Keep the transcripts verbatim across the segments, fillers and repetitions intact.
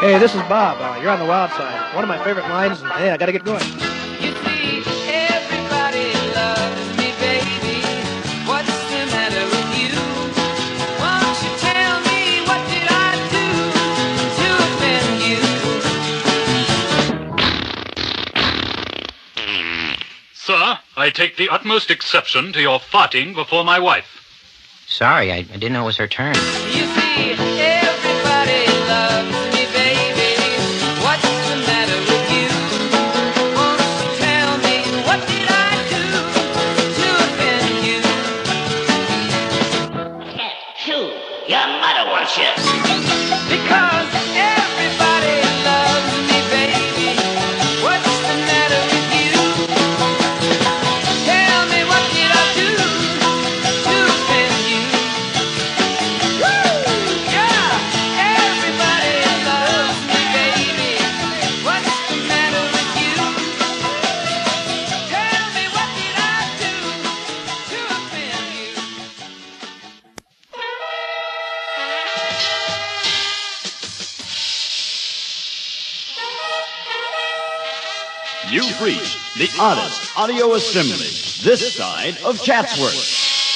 Hey, this is Bob. Uh, you're on the wild side. One of my favorite lines, and hey, I gotta get going. You see, everybody loves me, baby. What's the matter with you? Won't you tell me what did I do to offend you? Sir, I take the utmost exception to your farting before my wife. Sorry, I, I didn't know it was her turn. You see, everybody loves me, baby. What's the matter with you? Won't you tell me what did I do to offend you? Shoo, your mother wants you. Because everybody loves me, baby. What's the matter with you? Tell me what did I do to offend you? Woo! Yeah! Everybody loves me, baby. What's the matter with you? Tell me what did I do to offend you? You've reached the oddest audio assembly this side of Chatsworth.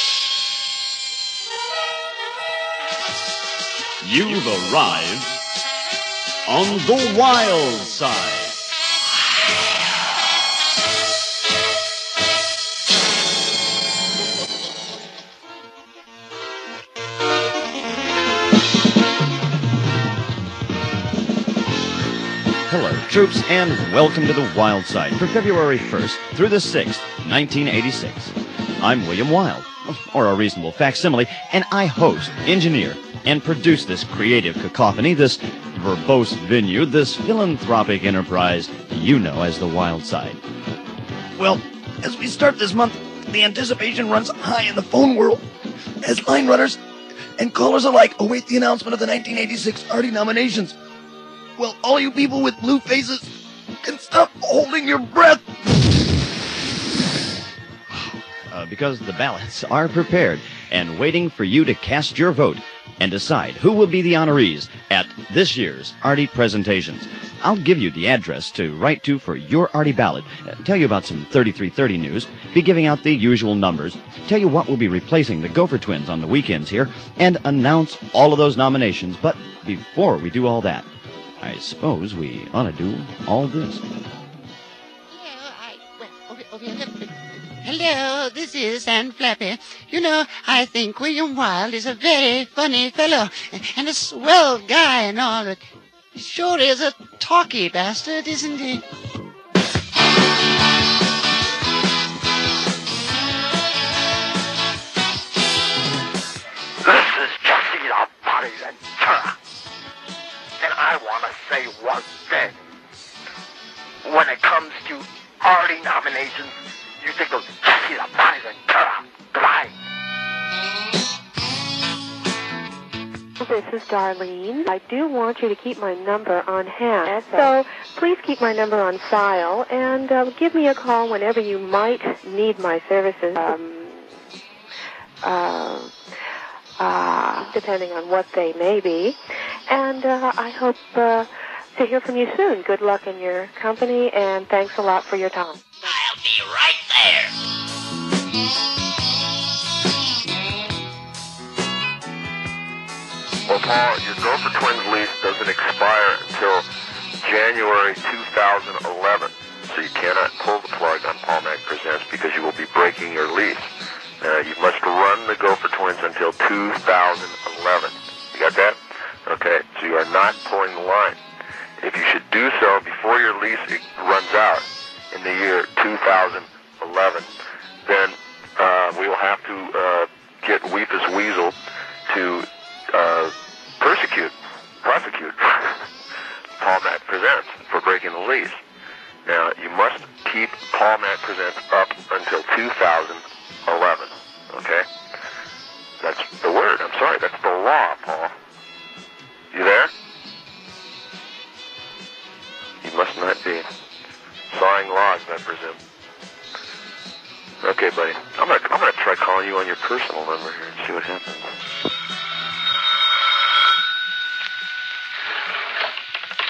You've arrived on the wild side. Hello, troops, and welcome to the Wild Side for February first through the sixth, nineteen eighty-six. I'm William Wild, or a reasonable facsimile, and I host, engineer, and produce this creative cacophony, this verbose venue, this philanthropic enterprise you know as the Wild Side. Well, as we start this month, the anticipation runs high in the phone world as line runners and callers alike await the announcement of the nineteen eighty-six Artie nominations. Well, all you people with blue faces can stop holding your breath. Uh, because the ballots are prepared and waiting for you to cast your vote and decide who will be the honorees at this year's Artie presentations. I'll give you the address to write to for your Artie ballot, uh, tell you about some thirty-three thirty news, be giving out the usual numbers, tell you what will be replacing the Gopher Twins on the weekends here, and announce all of those nominations. But before we do all that, I suppose we ought to do all this. Hello, I, well, over, over here. Hello, this is Aunt Flappy. You know, I think William Wilde is a very funny fellow and a swell guy and all, but he sure is a talky bastard, isn't he? This is Jesse the Body Ventura. And I want to say one thing. When it comes to Artie nominations, you think of Jesse the Body Ventura. Goodbye. This is Darlene. I do want you to keep my number on hand, so please keep my number on file and uh, give me a call whenever you might need my services. Um, uh, uh, depending on what they may be. And uh, I hope uh, to hear from you soon. Good luck in your company, and thanks a lot for your time. I'll be right there. Well, Paul, your Gopher Twins lease doesn't expire until January two thousand eleven, so you cannot pull the plug on Paul Mac Presents because you will be breaking your lease. Uh, you must run the Gopher Twins until two thousand eleven. You got that? Okay, so you are not pulling the line. If you should do so before your lease runs out in the year two thousand eleven, then uh, we will have to uh, get Weepus Weasel to uh, persecute, prosecute Paul Mac Presents for breaking the lease. Now, you must keep Paul Mac Presents up until two thousand eleven, okay? That's the word. I'm sorry, that's the law, Paul. You there? You must not be sawing logs, I presume. Okay, buddy. I'm gonna I'm gonna try calling you on your personal number here and see what happens.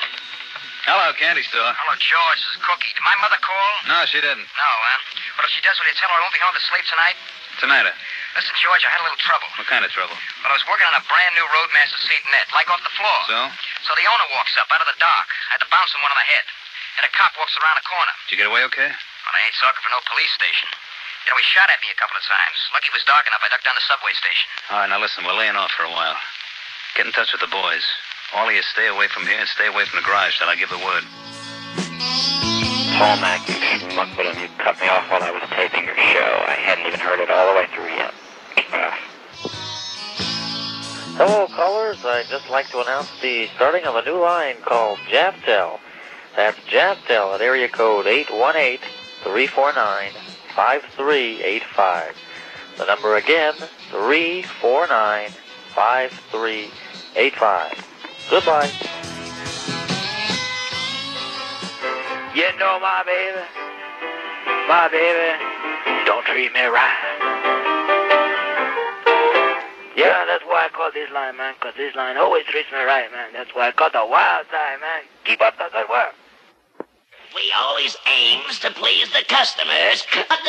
candy store. Hello, George. This is Cookie. Did my mother call? No, she didn't. No, huh? But if she does, will you tell her I won't be home to sleep tonight? Tonight, uh, Listen, George, I had a little trouble. what kind of trouble? Well, I was working on a brand new Roadmaster seat net, like off the floor. So? So the owner walks up out of the dock. I had to bounce him one on the head. And a cop walks around the corner. Did you get away okay? Well, I ain't talking for no police station. You know, he shot at me a couple of times. Lucky it was dark enough, I ducked down the subway station. All right, now listen, we're laying off for a while. Get in touch with the boys. All of you stay away from here and stay away from the garage till I give the word. Paul Mac, you schmuck, but you cut me off while I was taping your show. I hadn't even heard it all the way through yet. Uh. Hello, callers. I'd just like to announce the starting of a new line called JavTel. That's JavTel at area code eight one eight, three four nine, five three eight five. The number again, three four nine, five three eight five. Goodbye. You know my baby, my baby, don't treat me right. Yeah, that's why I call this line, man, because this line always treats me right, man. That's why I call the wild side, man. Keep up the good work. We always aims to please the customers.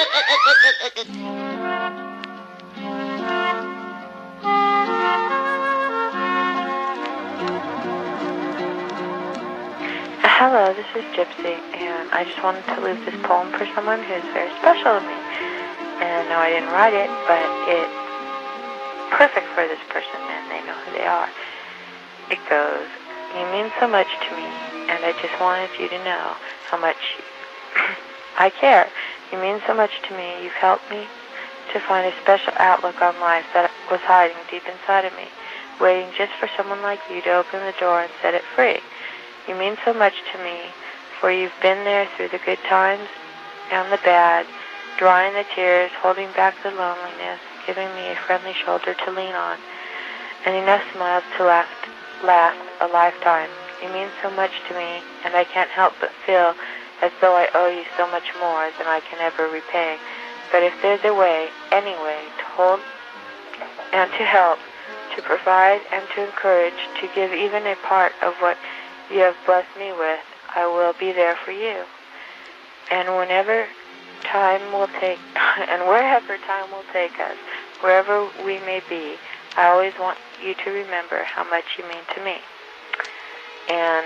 Hello, this is Gypsy, and I just wanted to leave this poem for someone who's very special to me. And no, I didn't write it, but it's perfect for this person, and they know who they are. It goes, you mean so much to me, and I just wanted you to know how much I care. You mean so much to me, you've helped me to find a special outlook on life that was hiding deep inside of me, waiting just for someone like you to open the door and set it free. You mean so much to me, for you've been there through the good times and the bad, drying the tears, holding back the loneliness, giving me a friendly shoulder to lean on, and enough smiles to last, last a lifetime. You mean so much to me, and I can't help but feel as though I owe you so much more than I can ever repay. But if there's a way, any way, to hold and to help, to provide and to encourage, to give even a part of what you have blessed me with, I will be there for you. And whenever time will take, and wherever time will take us, wherever we may be, I always want you to remember how much you mean to me. And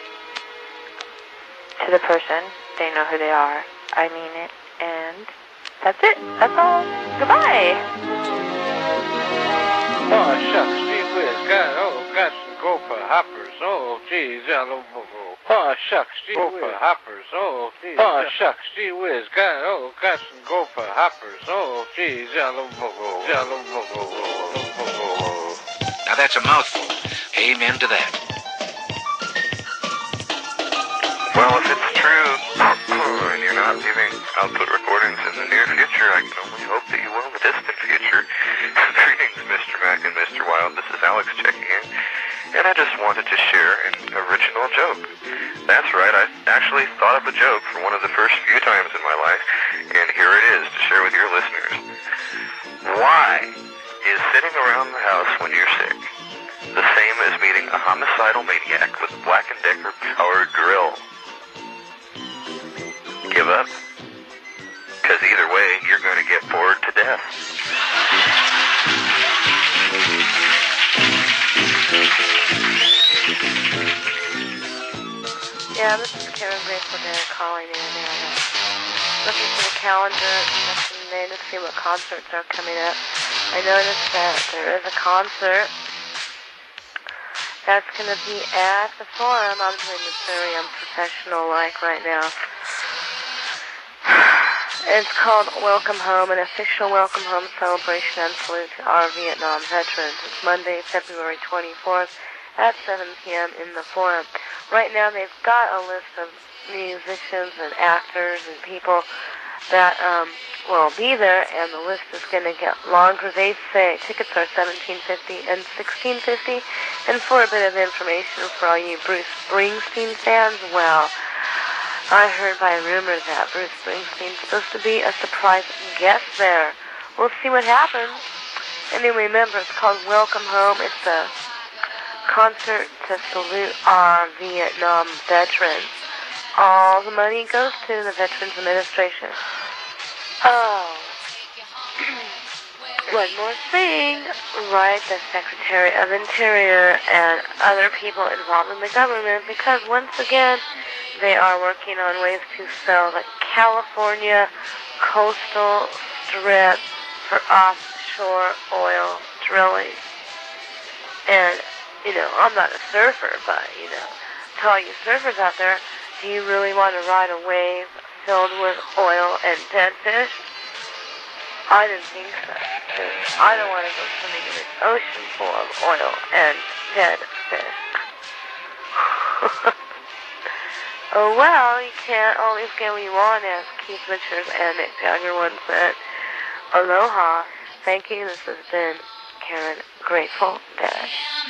to the person, they know who they are. I mean it, and that's it. That's all. Goodbye. Oh, shucks, gee whiz, got, oh, got some gopher hoppers, oh, geez, yellow boo-boo. Oh, shucks, gee whiz, gopher hoppers, oh, geez. Oh, shucks, gee whiz, got, oh, got some gopher hoppers, oh, geez, yellow boo-boo, yellow boo-boo, boo-boo. Now that's a mouthful. Amen to that. Well, if it's true, and you're not leaving output recordings in the near future, I can only hope that you will in the distant future. Greetings, Mister Mac and Mister Wild. This is Alex checking in, and I just wanted to share an original joke. That's right, I actually thought of a joke for one of the first few times in my life, and here it is to share with your listeners. Why is sitting around the house when you're sick the same as meeting a homicidal maniac with a Black and Decker powered drill? Give up? Because either way, you're going to get bored to death. Yeah, this is Karen Grateful Dead calling in and uh, looking for the calendar yesterday to see what concerts are coming up. I noticed that there is a concert that's going to be at the Forum. I'm doing this very unprofessional like right now. It's called Welcome Home, an official Welcome Home celebration and salute to our Vietnam veterans. It's Monday, February twenty-fourth at seven p.m. in the Forum. Right now they've got a list of musicians and actors and people that um, will be there, and the list is going to get longer. They say tickets are seventeen fifty and sixteen fifty. And for a bit of information for all you Bruce Springsteen fans, well, I heard by rumor that Bruce Springsteen's supposed to be a surprise guest there. We'll see what happens. And then remember, it's called Welcome Home. It's a concert to salute our Vietnam veterans. All the money goes to the Veterans Administration. Oh. One more thing. Write the Secretary of Interior and other people involved in the government, because once again, they are working on ways to sell the California coastal strip for offshore oil drilling. And, you know, I'm not a surfer, but, you know, to all you surfers out there, do you really want to ride a wave filled with oil and dead fish? I didn't think so. I don't want to go swimming in an ocean full of oil and dead fish. Oh, well, you can't always get what you want, as Keith Richards and Mick Jagger once said. Aloha. Thank you. This has been Karen Grateful Dead.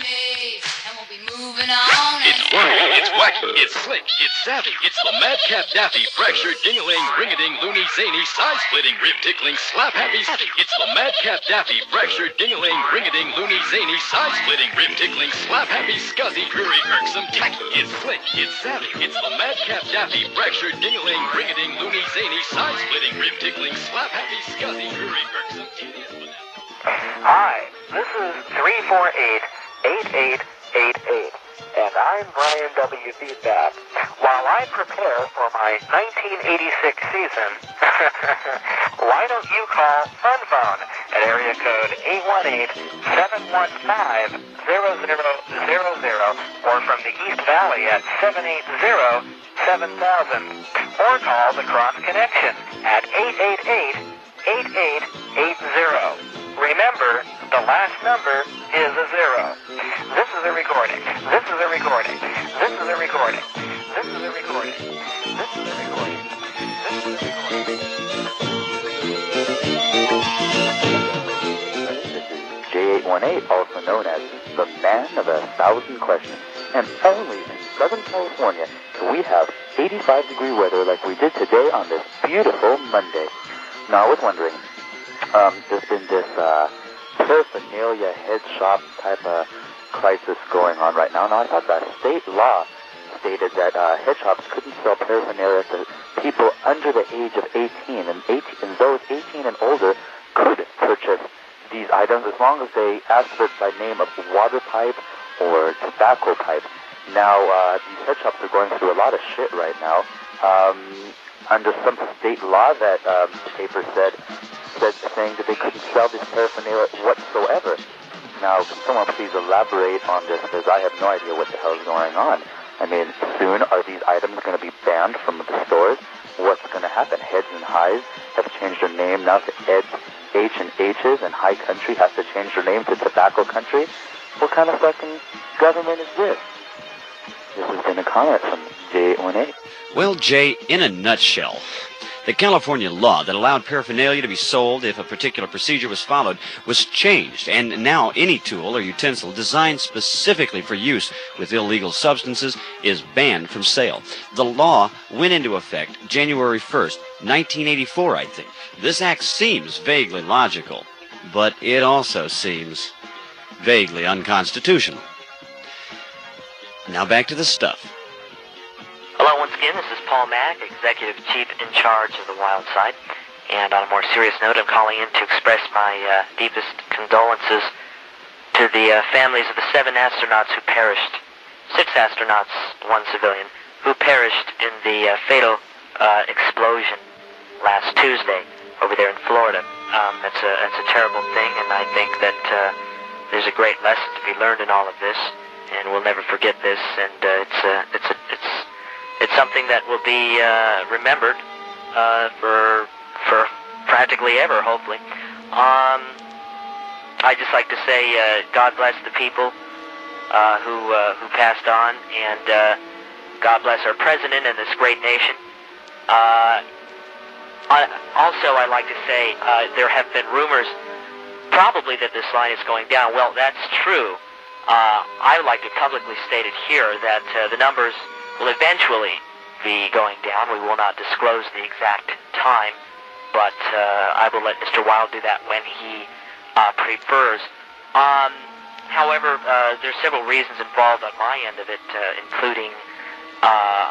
It's funny, it's wacky, it's slick, it's savvy. It's the Madcap Daffy, fractured, ding-a-ling, ring-a-ding, loony, zany, side-splitting, rib-tickling, slap-happy. It's the Madcap Daffy, fractured, ding-a-ling, ring-a-ding, loony, zany, side-splitting, rib-tickling, slap-happy, scuzzy, dreary, irksome, tacky. It's slick, it's savvy. It's the Madcap Daffy, fractured, ding-a-ling, ring-a-ding, loony, zany, side-splitting, rib-tickling, slap-happy, scuzzy, dreary, irksome, tedious. Hi, this is three four eight, eight eight eight eight, and I'm Brian W. Feedback. While I prepare for my nineteen eighty-six season, why don't you call Fun Phone at area code eight one eight, seven one five, zero zero zero zero, or from the East Valley at seven eight zero, seven thousand, or call the Cross Connection at eight eight eight, eight eight eight zero. Remember, the last number is a zero. This is a recording. This is a recording. This is a recording. This is a recording. This is a recording. This is a recording. This is J eight one eight, also known as the Man of a Thousand Questions. And only in Southern California can we have eighty-five degree weather like we did today on this beautiful Monday. Now, I was wondering, Um, there's been this uh, paraphernalia head shop type of crisis going on right now. Now, I thought that state law stated that uh, head shops couldn't sell paraphernalia to people under the age of eighteen, and, eighteen, and those eighteen and older could purchase these items as long as they asked for it by name of water pipe or tobacco pipe. Now, uh, these head shops are going through a lot of shit right now. Um, under some state law that um, the paper said, said saying that they couldn't sell this paraphernalia whatsoever. Now, can someone please elaborate on this, because I have no idea what the hell is going on. I mean, soon are these items going to be banned from the stores? What's going to happen? Heads and Highs have changed their name now to Eds, H and H's, and High Country has to change their name to Tobacco Country. What kind of fucking government is this? This has been a comment from J eight one eight. Well, Jay, in a nutshell, the California law that allowed paraphernalia to be sold if a particular procedure was followed was changed, and now any tool or utensil designed specifically for use with illegal substances is banned from sale. The law went into effect January first, nineteen eighty-four, I think. This act seems vaguely logical, but it also seems vaguely unconstitutional. Now back to the stuff. Hello, once again, this is Paul Mack, Executive Chief in charge of the Wild Side. And on a more serious note, I'm calling in to express my uh, deepest condolences to the uh, families of the seven astronauts who perished, six astronauts, one civilian, who perished in the uh, fatal uh, explosion last Tuesday over there in Florida. Um, that's a that's a terrible thing, and I think that uh, there's a great lesson to be learned in all of this, and we'll never forget this. And uh, it's a it's a it's It's something that will be uh, remembered uh, for for practically ever, hopefully. Um, I'd just like to say uh, God bless the people uh, who uh, who passed on, and uh, God bless our president and this great nation. Uh, I, also, I'd like to say uh, there have been rumors probably that this line is going down. Well, that's true. Uh, I would like to publicly state it here that uh, the numbers will eventually be going down. We will not disclose the exact time, but uh, I will let Mister Wild do that when he uh, prefers. Um, however, uh, there's several reasons involved on my end of it, uh, including, uh,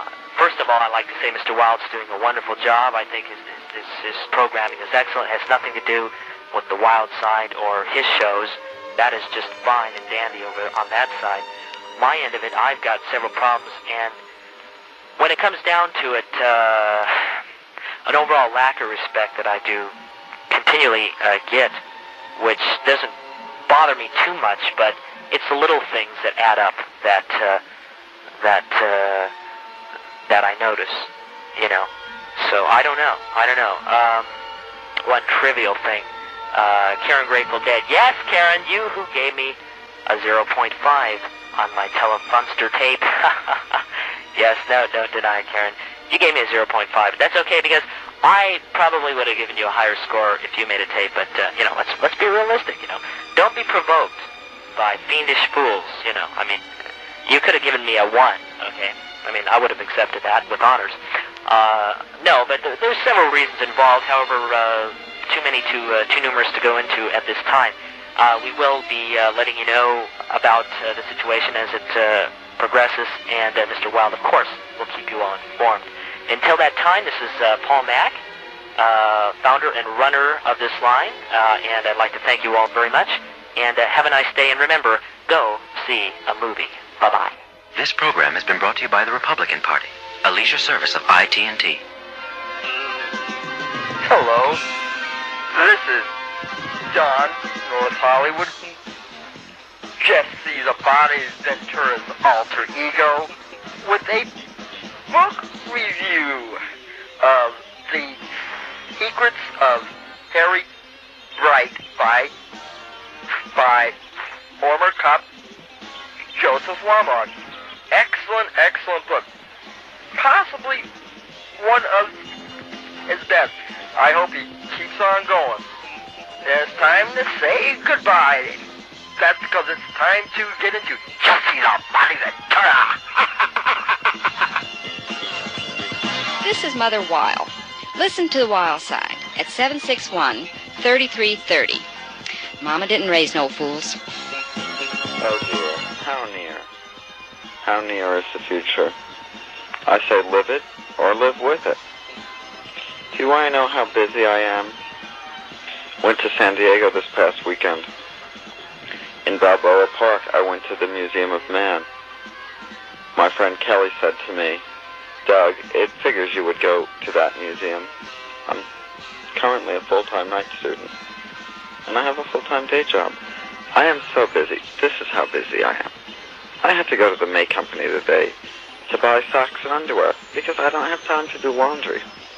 first of all, I'd like to say Mister Wild's doing a wonderful job. I think his, his, his programming is excellent. It has nothing to do with the Wild Side or his shows. That is just fine and dandy over on that side. My end of it, I've got several problems, and when it comes down to it, uh, an overall lack of respect that I do continually uh, get, which doesn't bother me too much, but it's the little things that add up that uh, that uh, that I notice, you know. So I don't know. I don't know. Um, one trivial thing. Uh, Karen Grateful Dead. Yes, Karen, you who gave me a zero point five on my Telefunster tape. Yes, no, don't deny it, Karen. You gave me a zero point five. That's okay, because I probably would have given you a higher score if you made a tape, but, uh, you know, let's let's be realistic, you know. Don't be provoked by fiendish fools, you know. I mean, you could have given me a one, okay? I mean, I would have accepted that with honors. Uh, no, but th- there's several reasons involved, however, uh, too many to, uh, too numerous to go into at this time. Uh, we will be uh, letting you know about uh, the situation as it uh, progresses, and uh, Mister Wild, of course, will keep you all informed. Until that time, this is uh, Paul Mack, uh, founder and runner of this line, uh, and I'd like to thank you all very much, and uh, have a nice day, and remember, go see a movie. Bye-bye. This program has been brought to you by the Republican Party, a leisure service of I T and T. Hello, this is John, North Hollywood. Jesse the Body Ventura's alter ego with a book review of The Secrets of Harry Bright by, by former cop Joseph Lamont. Excellent, excellent book. Possibly one of his best. I hope he keeps on going. It's time to say goodbye. That's because it's time to get into Jesse the Body Ventura. This is Mother Wild. Listen to the Wild Side at seven six one, three three three zero. Mama didn't raise no fools. Oh dear, how near? How near is the future? I say live it or live with it. Do you want to know how busy I am? Went to San Diego this past weekend. In Balboa Park, I went to the Museum of Man. My friend Kelly said to me, Doug, it figures you would go to that museum. I'm currently a full-time night student, and I have a full-time day job. I am so busy. This is how busy I am. I had to go to the May Company today to buy socks and underwear because I don't have time to do laundry.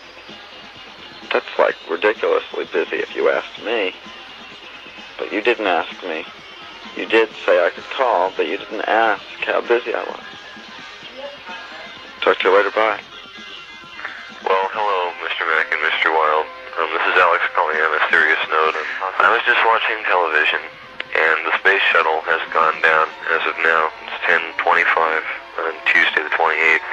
That's like ridiculously busy if you asked me. But you didn't ask me. You did say I could call, but you didn't ask how busy I was. Talk to you later, bye. Well, hello, Mister Mack and Mister Wild. Um, this is Alex calling on a serious note. I was just watching television, and the space shuttle has gone down as of now. It's ten twenty-five on Tuesday the twenty-eighth.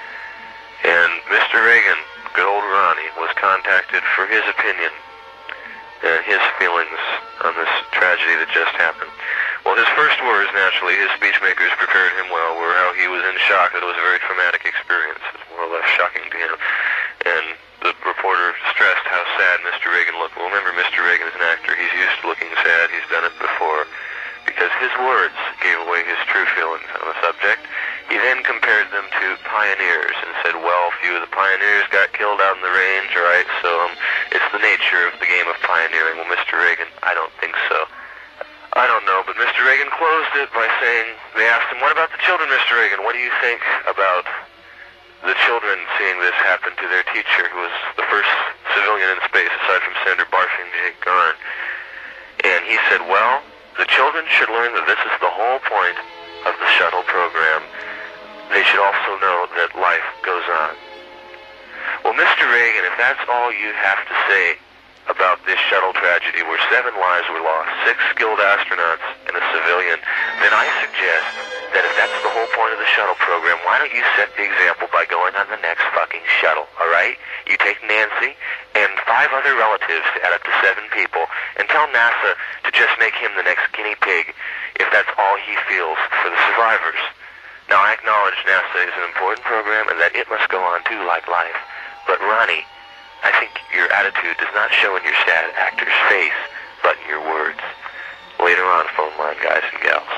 And Mister Reagan, good old Ronnie, was contacted for his opinion and his feelings on this tragedy that just happened. Well, his first words, naturally, his speechmakers prepared him well, were how he was in shock that it was a very traumatic experience. It was more or less shocking to him. And the reporter stressed how sad Mister Reagan looked. Well, remember, Mister Reagan is an actor. He's used to looking sad. He's done it before. Because his words gave away his true feelings on the subject. He then compared them to pioneers and said, well, a few of the pioneers got killed out in the range, right? So um, it's the nature of the game of pioneering. Well, Mister Reagan, I don't think so. I don't know, but Mister Reagan closed it by saying, they asked him, what about the children, Mister Reagan? What do you think about the children seeing this happen to their teacher, who was the first civilian in space, aside from Senator Barfing Jake Garn? And he said, well, the children should learn that this is the whole point of the shuttle program. They should also know that life goes on. Well, Mister Reagan, if that's all you have to say about this shuttle tragedy where seven lives were lost, six skilled astronauts and a civilian, then I suggest that if that's the whole point of the shuttle program, why don't you set the example by going on the next fucking shuttle, all right? You take Nancy and five other relatives to add up to seven people and tell NASA to just make him the next guinea pig if that's all he feels for the survivors. Now, I acknowledge NASA is an important program and that it must go on too, like life. But, Ronnie, I think your attitude does not show in your sad actor's face, but in your words. Later on, phone line, guys and gals.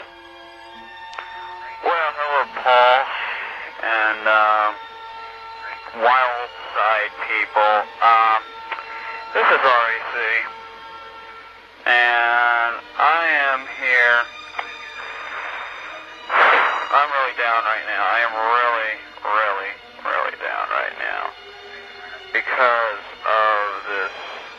Well, hello, Paul, and uh, Wild Side people. Um, this is R E C, and I am here. I'm really down right now. I am really, really, really down right now because of this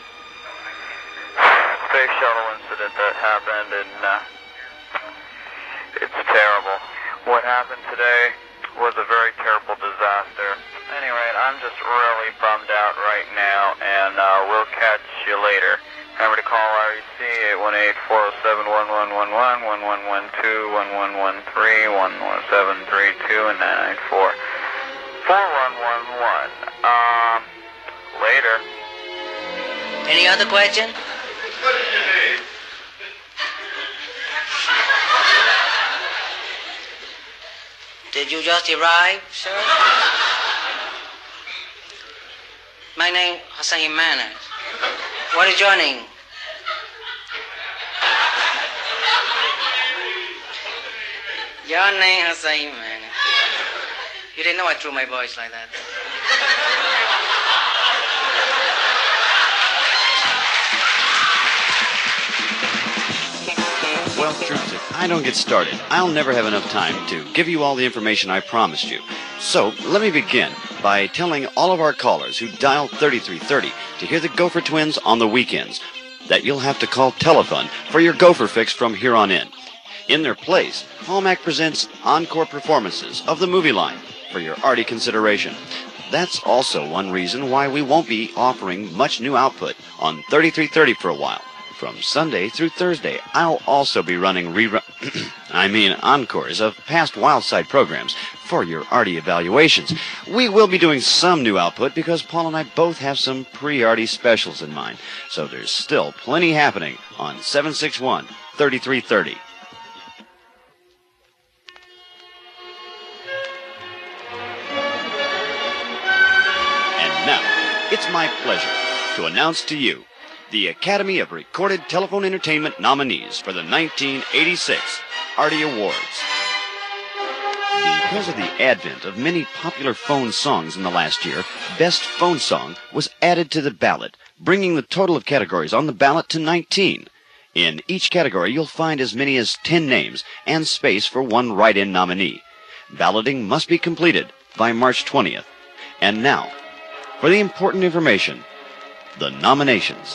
space shuttle incident that happened, and uh, it's terrible. What happened today was a very terrible disaster. Anyway, I'm just really bummed out right now, and uh, we'll catch you later. Remember to call R E C eight one eight, four oh seven, one one one one, one one one two, one one one three, one one seven three two, and nine nine four, four one one one. Um, later. Any other question? What did you need? Did you just arrive, sir? My name Hassan Jimenez. What is your name? Your name Hassan Jimenez. You didn't know I threw my voice like that. Well, troops, if I don't get started, I'll never have enough time to give you all the information I promised you. So, let me begin by telling all of our callers who dial thirty-three thirty to hear the Gopher Twins on the weekends that you'll have to call Telefun for your Gopher fix from here on in. In their place, Paul Mac presents encore performances of the movie line for your arty consideration. That's also one reason why we won't be offering much new output on thirty-three thirty for a while. From Sunday through Thursday, I'll also be running rerun, I mean encores of past Wildside programs for your arty evaluations. We will be doing some new output because Paul and I both have some pre-arty specials in mind. So there's still plenty happening on seven six one, thirty-three thirty. And now, it's my pleasure to announce to you the Academy of Recorded Telephone Entertainment nominees for the nineteen eighty-six Arty Awards. Because of the advent of many popular phone songs in the last year, Best Phone Song was added to the ballot, bringing the total of categories on the ballot to nineteen. In each category, you'll find as many as ten names and space for one write-in nominee. Balloting must be completed by March twentieth. And now, for the important information, the nominations.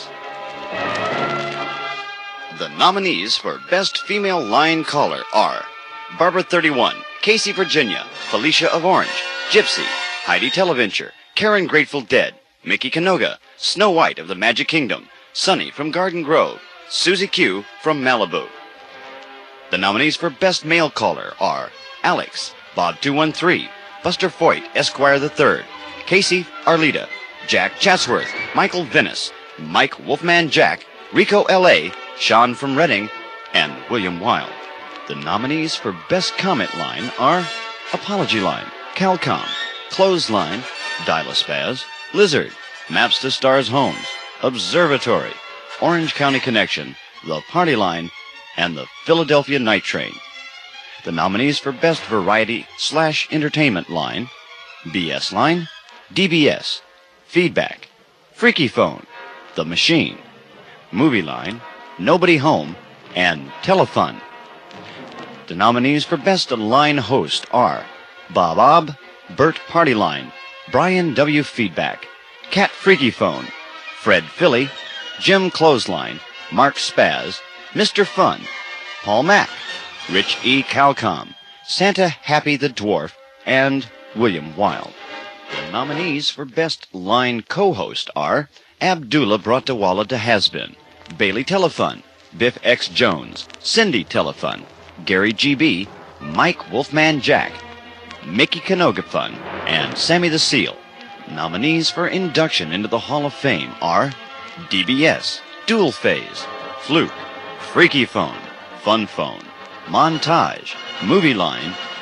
The nominees for Best Female Line Caller are Barbara thirty-one, Casey Virginia, Felicia of Orange, Gypsy, Heidi Televenture, Karen Grateful Dead, Mickey Canoga, Snow White of the Magic Kingdom, Sunny from Garden Grove, Susie Q from Malibu. The nominees for Best Male Caller are Alex, Bob two one three, Buster Foyt, Esquire the Third, Casey Arlita, Jack Chatsworth, Michael Venice, Mike Wolfman Jack, Rico L A, Sean from Reading, and William Wilde. The nominees for Best Comment Line are Apology Line, Calcom, Clothesline, Dial-A-Spaz, Lizard, Maps to Stars Homes, Observatory, Orange County Connection, The Party Line, and the Philadelphia Night Train. The nominees for Best Variety slash Entertainment Line, B S Line, D B S, Feedback, Freaky Phone, The Machine, Movie Line, Nobody Home, and Telefun. The nominees for Best Line Host are Bob Ob, Bert Party Line, Brian W. Feedback, Cat Freaky Phone, Fred Philly, Jim Clothesline, Mark Spaz, Mister Fun, Paul Mac, Rich E. Calcom, Santa Happy the Dwarf, and William Wilde. The nominees for Best Line Co-Host are Abdullah Bratawala de Hasbin, Bailey Telefun, Biff X. Jones, Cindy Telefun, Gary G B, Mike Wolfman Jack, Mickey Canoga Fun, and Sammy the Seal. Nominees for induction into the Hall of Fame are D B S, Dual Phase, Fluke, Freaky Phone, Fun Phone, Montage, Movie Line,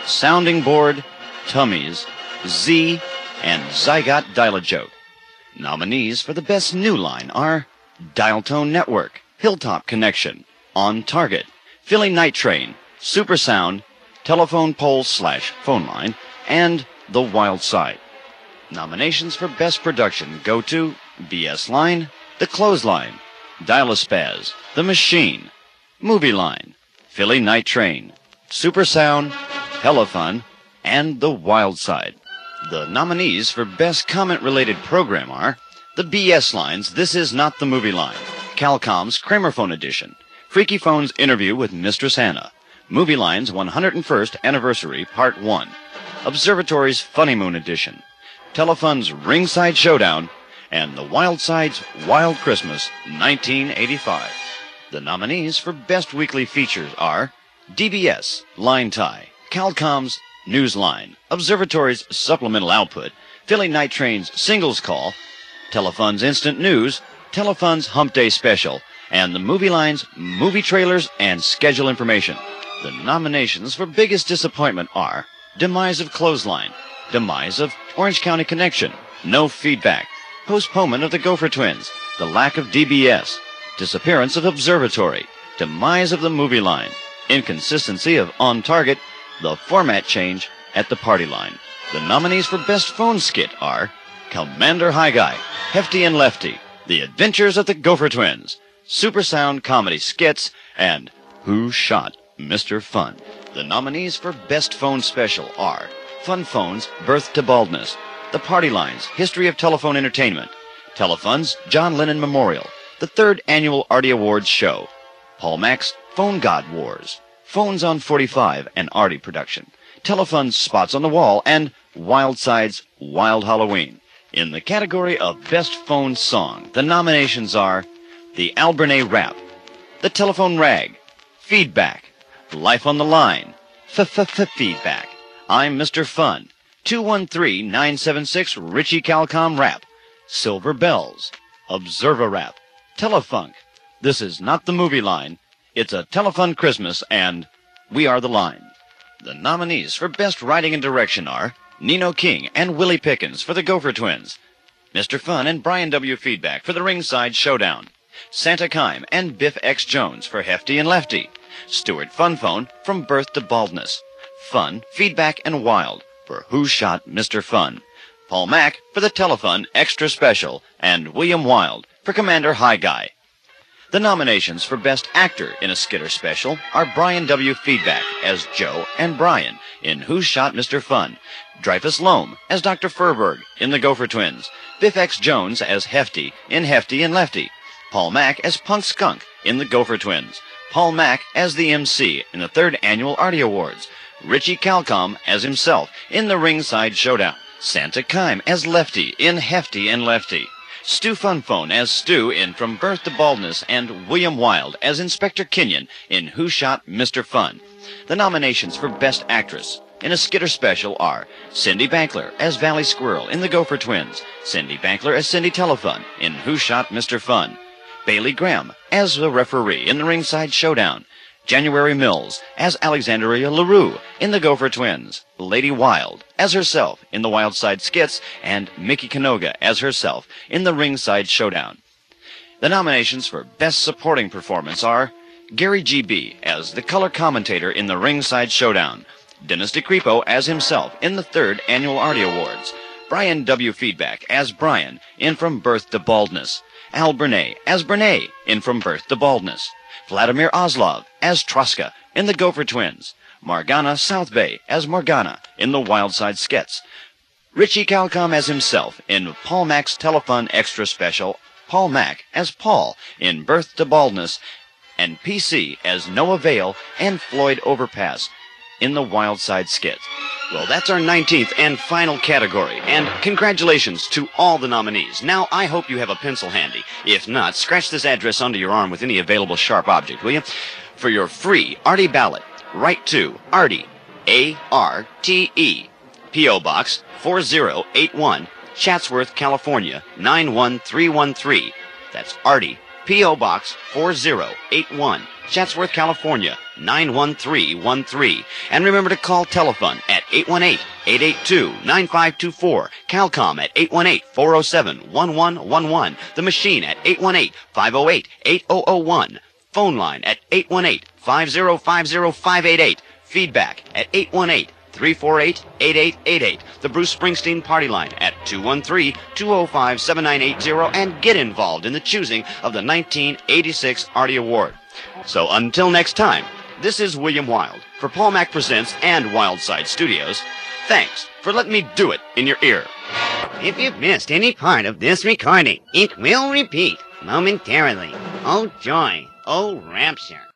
Sounding Board, Tummies, Z, and Zygot Dial-A-Joke. Nominees for the Best New Line are Dial Tone Network, Hilltop Connection, On Target, Philly Night Train, Super Sound, Telephone Pole slash Phone Line, and The Wild Side. Nominations for Best Production go to B S Line, The Clothesline, Dial-A-Spaz, The Machine, Movie Line, Philly Night Train, Super Sound, Telefun, and The Wild Side. The nominees for Best Comment-Related Program are the B S Line's This Is Not the Movie Line, Calcom's Kramerphone Edition, Freaky Phone's Interview with Mistress Hannah, Movie Line's one hundred first Anniversary Part one, Observatory's Funny Moon Edition, Telefun's Ringside Showdown, and The Wild Side's Wild Christmas nineteen eighty-five. The nominees for Best Weekly Features are D B S, Line Tie, Calcom's Newsline, Observatory's Supplemental Output, Philly Night Train's Singles Call, Telefun's Instant News, Telefun's Hump Day Special, and the Movie Line's Movie Trailers and Schedule Information. The nominations for Biggest Disappointment are Demise of Clothesline, Demise of Orange County Connection, No Feedback, Postponement of the Gopher Twins, The Lack of D B S, Disappearance of Observatory, Demise of the Movie Line, Inconsistency of On Target, The Format Change at the Party Line. The nominees for Best Phone Skit are Commander High Guy, Hefty and Lefty, The Adventures of the Gopher Twins, Super Sound Comedy Skits, and Who Shot Mister Fun. The nominees for Best Phone Special are Fun Phone's Birth to Baldness, The Party Line's History of Telephone Entertainment, Telefun's John Lennon Memorial, the third Annual Artie Awards Show, Paul Mac's Phone God Wars, Phones on forty-five, an Artie production, Telefun's Spots on the Wall, and Wild Side's Wild Halloween. In the category of Best Phone Song, the nominations are The Albernay Rap, The Telephone Rag, Feedback, Life on the Line, F-F-F-Feedback, I'm Mister Fun, two one three, nine seven six Richie Calcom Rap, Silver Bells, Observa Rap, Telefunk, This Is Not the Movie Line, It's a Telefun Christmas, and We Are the Line. The nominees for Best Writing and Direction are Nino King and Willie Pickens for the Gopher Twins, Mister Fun and Brian W. Feedback for the Ringside Showdown, Santa Kime and Biff X. Jones for Hefty and Lefty, Stuart Funphone from Birth to Baldness, Fun, Feedback, and Wild for Who Shot Mister Fun, Paul Mack for the Telefun Extra Special, and William Wild for Commander High Guy. The nominations for Best Actor in a Skit or Special are Brian W. Feedback as Joe and Brian in Who Shot Mister Fun, Dreyfus Loam as Doctor Furberg in The Gopher Twins, Biff X. Jones as Hefty in Hefty and Lefty, Paul Mack as Punk Skunk in The Gopher Twins, Paul Mack as the M C in the third Annual Artie Awards, Richie Calcom as himself in The Ringside Showdown, Santa Kime as Lefty in Hefty and Lefty, Stu Funphone as Stu in From Birth to Baldness, and William Wild as Inspector Kenyon in Who Shot Mister Fun. The nominations for Best Actress in a Skit or Special are Cindy Bankler as Valley Squirrel in The Gopher Twins, Cindy Bankler as Cindy Telefun in Who Shot Mister Fun, Bailey Graham as the referee in The Ringside Showdown, January Mills as Alexandria LaRue in The Gopher Twins, Lady Wild as herself in The Wild Side Skits, and Mickey Canoga as herself in The Ringside Showdown. The nominations for Best Supporting Performance are Gary G B as the color commentator in The Ringside Showdown, Dennis DeCrepo as himself in the third Annual Artie Awards, Brian W. Feedback as Brian in From Birth to Baldness, Al Bernay as Bernay in From Birth to Baldness, Vladimir Oslov as Troska in The Gopher Twins, Morgana South Bay as Morgana in The Wild Side Skits, Richie Calcom as himself in Paul Mack's Telefun Extra Special, Paul Mack as Paul in Birth to Baldness, and P C as Noah Vale and Floyd Overpass in The Wild Side Skits. Well, that's our nineteenth and final category, and congratulations to all the nominees. Now, I hope you have a pencil handy. If not, scratch this address onto your arm with any available sharp object, will you? For your free Artie ballot, write to Artie, A R T E, P O Box four zero eight one, Chatsworth, California, nine one three one three. That's Artie, P O. Box four zero eight one, Chatsworth, California, nine one three one three. And remember to call Telefun at eight one eight, eight eight two, nine five two four, Calcom at eight one eight, four oh seven, one one one one, The Machine at eight one eight, five oh eight, eight oh oh one, phone line at eight one eight, five oh five oh, five eight eight, feedback at eight one eight, three four eight, eight eight eight eight, the Bruce Springsteen Party Line at two one three, two oh five, seven nine eight zero, and get involved in the choosing of the nineteen eighty-six Artie Award. So until next time, this is William Wild for Paul Mac Presents and Wildside Studios. Thanks for letting me do it in your ear. If you've missed any part of this recording, it will repeat momentarily. Oh joy, oh rapture.